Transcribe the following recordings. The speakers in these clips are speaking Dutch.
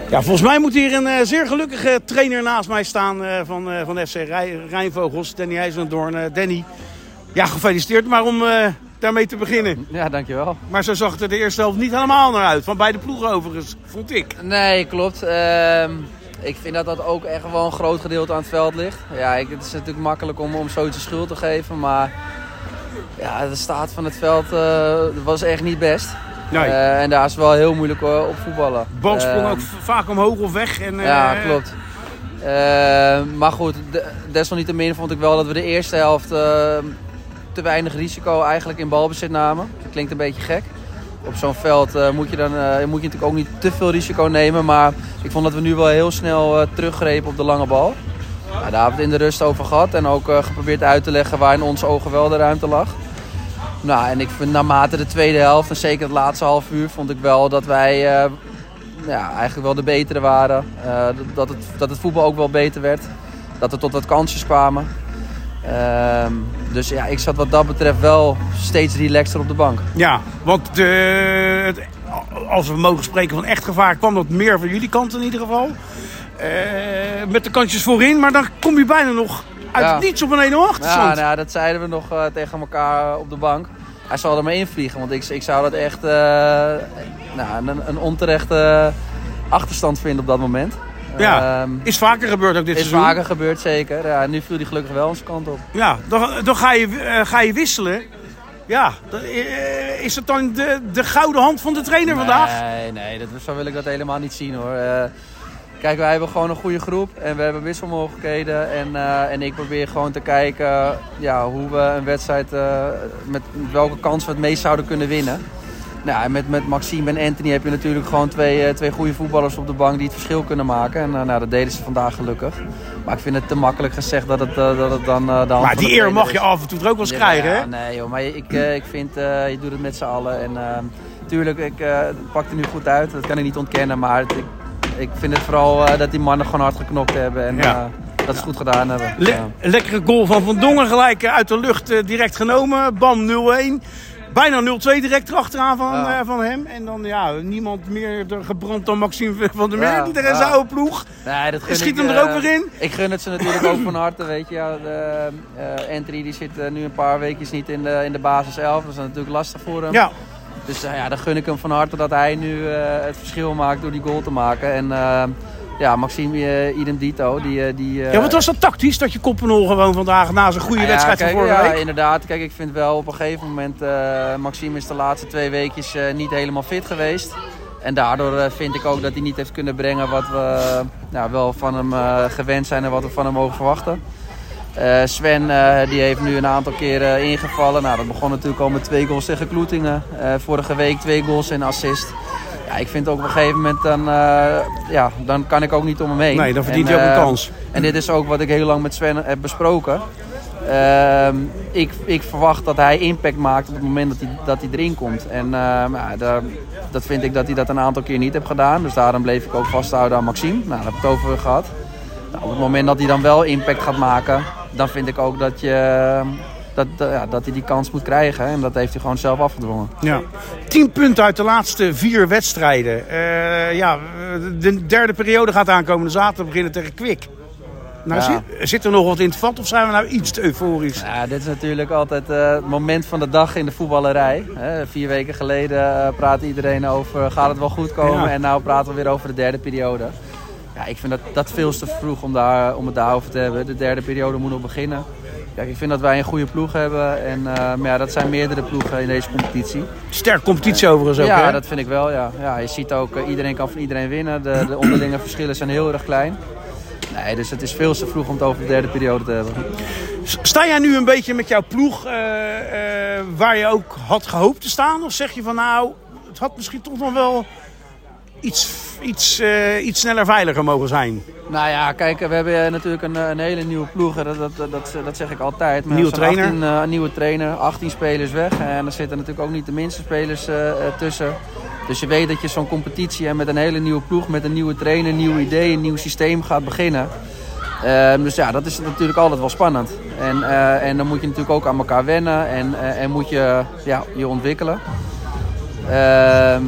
Ja, volgens mij moet hier een zeer gelukkige trainer naast mij staan van FC Rijnvogels. Danny IJzendoorn. Danny, ja, gefeliciteerd maar om daarmee te beginnen. Ja, dankjewel. Maar zo zag het er de eerste helft niet helemaal naar uit. Van beide ploegen overigens, vond ik. Nee, klopt. Ik vind dat ook echt wel een groot gedeelte aan het veld ligt. Ja, het is natuurlijk makkelijk om zoiets de schuld te geven. Maar ja, de staat van het veld was echt niet best. Nee. En daar is wel heel moeilijk op voetballen. Bal sprong ook vaak omhoog of weg. En, ja, klopt. Maar goed, desalniettemin vond ik wel dat we de eerste helft te weinig risico eigenlijk in balbezit namen. Dat klinkt een beetje gek. Op zo'n veld moet je natuurlijk ook niet te veel risico nemen. Maar ik vond dat we nu wel heel snel teruggrepen op de lange bal. Ja, daar hebben we het in de rust over gehad. En ook geprobeerd uit te leggen waar in onze ogen wel de ruimte lag. Nou, en ik vind naarmate de tweede helft, en zeker het laatste half uur, vond ik wel dat wij eigenlijk wel de betere waren. Dat het voetbal ook wel beter werd. Dat er tot wat kansjes kwamen. Dus ja, ik zat wat dat betreft wel steeds relaxter op de bank. Ja, want als we mogen spreken van echt gevaar, kwam dat meer van jullie kant in ieder geval. Met de kantjes voorin, maar dan kom je bijna nog uit het niets op een 1-0 achterstand. Ja, dat zeiden we nog tegen elkaar op de bank. Hij zal er maar invliegen, want ik zou dat echt een onterechte achterstand vinden op dat moment. Ja, is vaker gebeurd ook dit seizoen. Is vaker gebeurd, zeker. Ja, nu viel hij gelukkig wel onze kant op. Ja, dan ga je wisselen. Ja, is het dan de gouden hand van de trainer vandaag? Nee, zo wil ik dat helemaal niet zien, hoor. Kijk, wij hebben gewoon een goede groep en we hebben wisselmogelijkheden. En ik probeer gewoon te kijken hoe we een wedstrijd, met welke kans we het meest zouden kunnen winnen. Nou, en met Maxime en Anthony heb je natuurlijk gewoon twee goede voetballers op de bank die het verschil kunnen maken. En dat deden ze vandaag gelukkig. Maar ik vind het te makkelijk gezegd dat het dan de hand van Maar die eer mag je af en toe er ook wel eens krijgen, hè? Nee, joh, maar ik vind, je doet het met z'n allen. En tuurlijk, ik pak er nu goed uit. Dat kan ik niet ontkennen. Maar ik vind het vooral dat die mannen gewoon hard geknokt hebben. En dat ze goed gedaan hebben. Een lekkere goal van Dongen gelijk uit de lucht direct genomen. Bam, 0-1. Bijna 0-2 direct erachteraan van hem. En dan niemand meer gebrand dan Maxime van der Meer. Iedereen zijn oude ploeg. Nee, dat schiet hem er ook weer in. Ik gun het ze natuurlijk ook van harte. Weet je. Anthony die zit nu een paar weekjes niet in de basis 11. Dat is natuurlijk lastig voor hem. Ja. Dus dan gun ik hem van harte dat hij nu het verschil maakt door die goal te maken. En Maxime idem dito. Wat was dat tactisch? Dat je Koppenol gewoon vandaag na zijn goede wedstrijd van vorige week? Ja, inderdaad. Kijk, ik vind wel op een gegeven moment... Maxime is de laatste 2 weekjes niet helemaal fit geweest. En daardoor vind ik ook dat hij niet heeft kunnen brengen wat we wel van hem gewend zijn en wat we van hem mogen verwachten. Sven die heeft nu een aantal keren ingevallen. Nou, dat begon natuurlijk al met 2 goals tegen Kloetingen. Vorige week 2 goals en assist. Ja, ik vind ook op een gegeven moment dan kan ik ook niet om hem heen. Nee, dan verdient hij ook een kans. En dit is ook wat ik heel lang met Sven heb besproken. Ik verwacht dat hij impact maakt op het moment dat hij erin komt. En dat vind ik dat hij dat een aantal keer niet heeft gedaan. Dus daarom bleef ik ook vasthouden aan Maxime. Nou, daar heb ik het over gehad. Nou, op het moment dat hij dan wel impact gaat maken, dan vind ik ook dat hij die kans moet krijgen. En dat heeft hij gewoon zelf afgedwongen. Ja. 10 punten uit de laatste 4 wedstrijden. De derde periode gaat aankomende zaterdag beginnen tegen Kwik. Nou, zit er nog wat in het vat of zijn we nou iets te euforisch? Ja, dit is natuurlijk altijd het moment van de dag in de voetballerij. 4 weken geleden praatte iedereen over gaat het wel goed komen. Ja. En nu praten we weer over de derde periode. Ja, ik vind dat veel te vroeg om het daarover te hebben. De derde periode moet nog beginnen. Kijk, ik vind dat wij een goede ploeg hebben. En dat zijn meerdere ploegen in deze competitie. Sterk competitie overigens ook, ja, hè? Dat vind ik wel, ja. Je ziet ook, iedereen kan van iedereen winnen. De onderlinge verschillen zijn heel erg klein. Nee, dus het is veel te vroeg om het over de derde periode te hebben. Sta jij nu een beetje met jouw ploeg waar je ook had gehoopt te staan? Of zeg je van het had misschien toch nog wel iets sneller veiliger mogen zijn? Nou ja, kijk, we hebben natuurlijk een hele nieuwe ploeg. Dat zeg ik altijd. Nieuwe trainer? Een nieuwe trainer, 18 spelers weg. En er zitten natuurlijk ook niet de minste spelers tussen. Dus je weet dat je zo'n competitie met een hele nieuwe ploeg, met een nieuwe trainer, een nieuw idee, een nieuw systeem gaat beginnen. Dus dat is natuurlijk altijd wel spannend. En dan moet je natuurlijk ook aan elkaar wennen en moet je je ontwikkelen.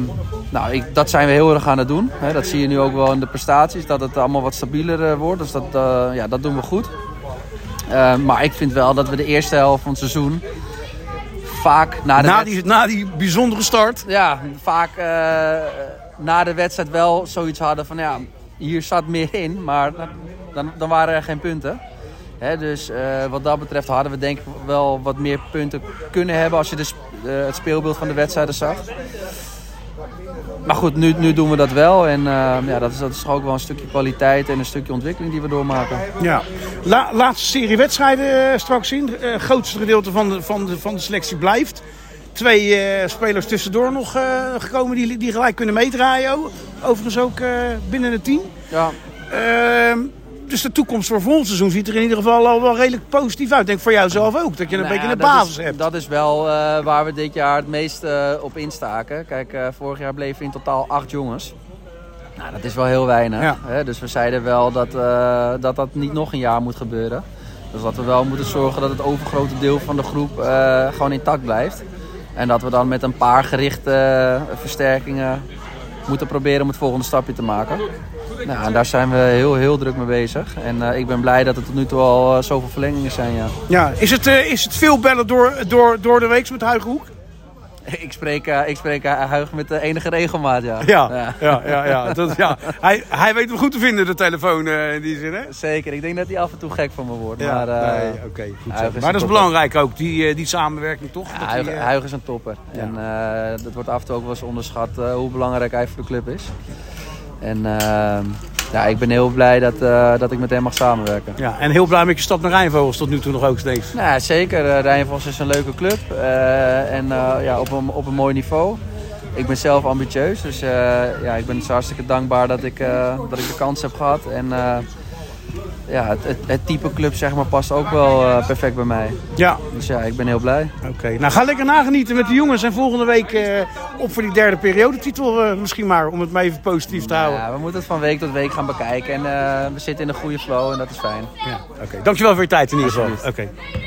Dat zijn we heel erg aan het doen. Hè. Dat zie je nu ook wel in de prestaties. Dat het allemaal wat stabieler wordt. Dus dat doen we goed. Maar ik vind wel dat we de eerste helft van het seizoen vaak na die bijzondere start. Ja, vaak na de wedstrijd wel zoiets hadden van hier zat meer in, maar dan waren er geen punten. Dus wat dat betreft hadden we denk ik wel wat meer punten kunnen hebben als je het speelbeeld van de wedstrijden zag. Maar goed, nu doen we dat wel. En dat is toch ook wel een stukje kwaliteit en een stukje ontwikkeling die we doormaken. Ja. Laatste serie wedstrijden straks in. Het grootste gedeelte van de selectie blijft. 2 spelers tussendoor nog gekomen die gelijk kunnen meedraaien. Overigens ook binnen het team. Ja. Dus de toekomst voor volgend seizoen ziet er in ieder geval al wel redelijk positief uit. Ik denk voor jou zelf ook, dat je een beetje een basis hebt. Dat is wel waar we dit jaar het meest op instaken. Kijk, vorig jaar bleven in totaal 8 jongens. Nou, dat is wel heel weinig. Ja. Hè? Dus we zeiden wel dat niet nog een jaar moet gebeuren. Dus dat we wel moeten zorgen dat het overgrote deel van de groep gewoon intact blijft. En dat we dan met een paar gerichte versterkingen moeten proberen om het volgende stapje te maken. Nou, en daar zijn we heel, heel druk mee bezig. En ik ben blij dat er tot nu toe al zoveel verlengingen zijn. Ja. Ja, is het veel bellen door de week met Huig Hoek? Ik spreek Huig met de enige regelmaat, ja. Ja. Hij weet hem goed te vinden, de telefoon in die zin, hè? Zeker, ik denk dat hij af en toe gek van me wordt. Ja, maar goed zo. Maar dat is belangrijk ook, die samenwerking toch? Ja, Huig is een topper. Ja. En dat wordt af en toe ook wel eens onderschat hoe belangrijk hij voor de club is. En ik ben heel blij dat ik met hem mag samenwerken. Ja, en heel blij met je stap naar Rijnvogels tot nu toe nog ook steeds. Nou, zeker. Rijnvogels is een leuke club. Op een mooi niveau. Ik ben zelf ambitieus. Dus ik ben dus hartstikke dankbaar dat ik de kans heb gehad. En het type club zeg maar, past ook wel perfect bij mij. Ja. Dus ja, ik ben heel blij. Oké. Nou, ga lekker nagenieten met de jongens. En volgende week op voor die derde periodetitel misschien maar. Om het maar even positief te houden. Ja, we moeten het van week tot week gaan bekijken. En we zitten in een goede flow en dat is fijn. Ja. Oké. Dankjewel voor je tijd in ieder geval. Oké.